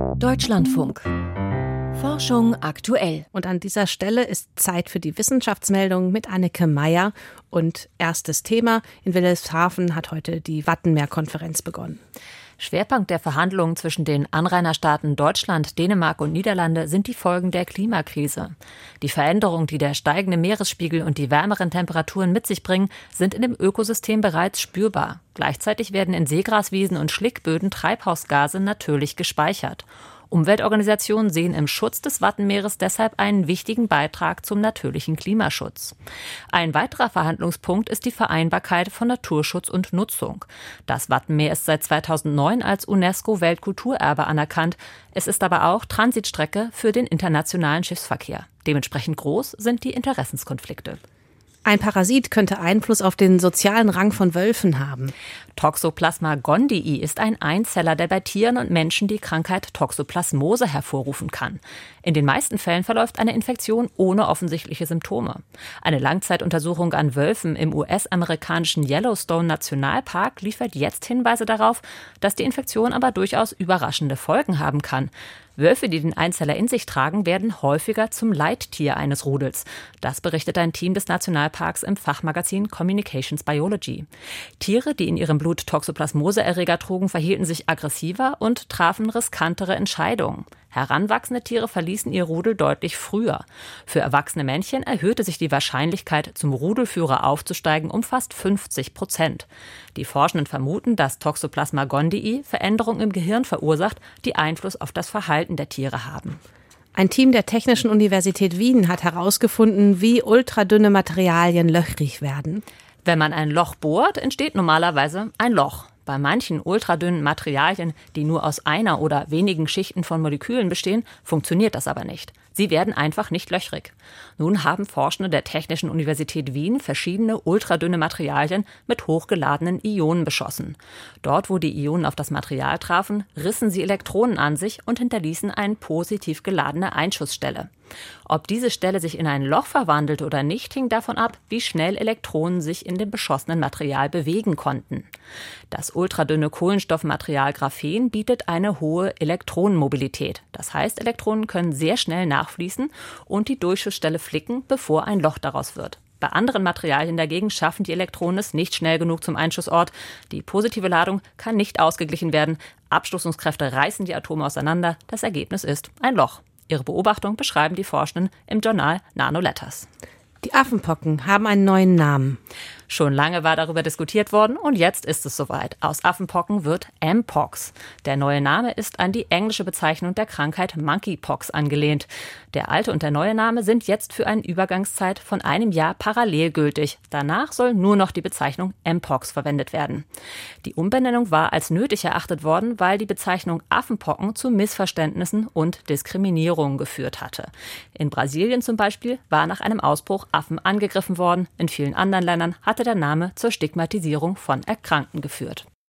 Deutschlandfunk. Forschung aktuell. Und an dieser Stelle ist Zeit für die Wissenschaftsmeldung mit Anneke Meyer. Und erstes Thema: In Wilhelmshaven hat heute die Wattenmeer-Konferenz begonnen. Schwerpunkt der Verhandlungen zwischen den Anrainerstaaten Deutschland, Dänemark und Niederlande sind die Folgen der Klimakrise. Die Veränderungen, die der steigende Meeresspiegel und die wärmeren Temperaturen mit sich bringen, sind in dem Ökosystem bereits spürbar. Gleichzeitig werden in Seegraswiesen und Schlickböden Treibhausgase natürlich gespeichert. Umweltorganisationen sehen im Schutz des Wattenmeeres deshalb einen wichtigen Beitrag zum natürlichen Klimaschutz. Ein weiterer Verhandlungspunkt ist die Vereinbarkeit von Naturschutz und Nutzung. Das Wattenmeer ist seit 2009 als UNESCO-Weltkulturerbe anerkannt. Es ist aber auch Transitstrecke für den internationalen Schiffsverkehr. Dementsprechend groß sind die Interessenskonflikte. Ein Parasit könnte Einfluss auf den sozialen Rang von Wölfen haben. Toxoplasma gondii ist ein Einzeller, der bei Tieren und Menschen die Krankheit Toxoplasmose hervorrufen kann. In den meisten Fällen verläuft eine Infektion ohne offensichtliche Symptome. Eine Langzeituntersuchung an Wölfen im US-amerikanischen Yellowstone-Nationalpark liefert jetzt Hinweise darauf, dass die Infektion aber durchaus überraschende Folgen haben kann. Wölfe, die den Einzeller in sich tragen, werden häufiger zum Leittier eines Rudels. Das berichtet ein Team des Nationalparks im Fachmagazin Communications Biology. Tiere, die in ihrem Blut Toxoplasmose-Erreger trugen, verhielten sich aggressiver und trafen riskantere Entscheidungen. Heranwachsende Tiere verließen ihr Rudel deutlich früher. Für erwachsene Männchen erhöhte sich die Wahrscheinlichkeit, zum Rudelführer aufzusteigen, um fast 50%. Die Forschenden vermuten, dass Toxoplasma gondii Veränderungen im Gehirn verursacht, die Einfluss auf das Verhalten der Tiere haben. Ein Team der Technischen Universität Wien hat herausgefunden, wie ultradünne Materialien löchrig werden. Wenn man ein Loch bohrt, entsteht normalerweise ein Loch. Bei manchen ultradünnen Materialien, die nur aus einer oder wenigen Schichten von Molekülen bestehen, funktioniert das aber nicht. Sie werden einfach nicht löchrig. Nun haben Forschende der Technischen Universität Wien verschiedene ultradünne Materialien mit hochgeladenen Ionen beschossen. Dort, wo die Ionen auf das Material trafen, rissen sie Elektronen an sich und hinterließen eine positiv geladene Einschussstelle. Ob diese Stelle sich in ein Loch verwandelt oder nicht, hing davon ab, wie schnell Elektronen sich in dem beschossenen Material bewegen konnten. Das ultradünne Kohlenstoffmaterial Graphen bietet eine hohe Elektronenmobilität. Das heißt, Elektronen können sehr schnell nachfließen und die Durchschussstelle flicken, bevor ein Loch daraus wird. Bei anderen Materialien dagegen schaffen die Elektronen es nicht schnell genug zum Einschussort. Die positive Ladung kann nicht ausgeglichen werden. Abstoßungskräfte reißen die Atome auseinander. Das Ergebnis ist ein Loch. Ihre Beobachtung beschreiben die Forschenden im Journal Nanoletters. Die Affenpocken haben einen neuen Namen. Schon lange war darüber diskutiert worden und jetzt ist es soweit. Aus Affenpocken wird Mpox. Der neue Name ist an die englische Bezeichnung der Krankheit Monkeypox angelehnt. Der alte und der neue Name sind jetzt für eine Übergangszeit von einem Jahr parallel gültig. Danach soll nur noch die Bezeichnung Mpox verwendet werden. Die Umbenennung war als nötig erachtet worden, weil die Bezeichnung Affenpocken zu Missverständnissen und Diskriminierungen geführt hatte. In Brasilien zum Beispiel war nach einem Ausbruch Affen angegriffen worden. In vielen anderen Ländern hatte der Name zur Stigmatisierung von Erkrankten geführt.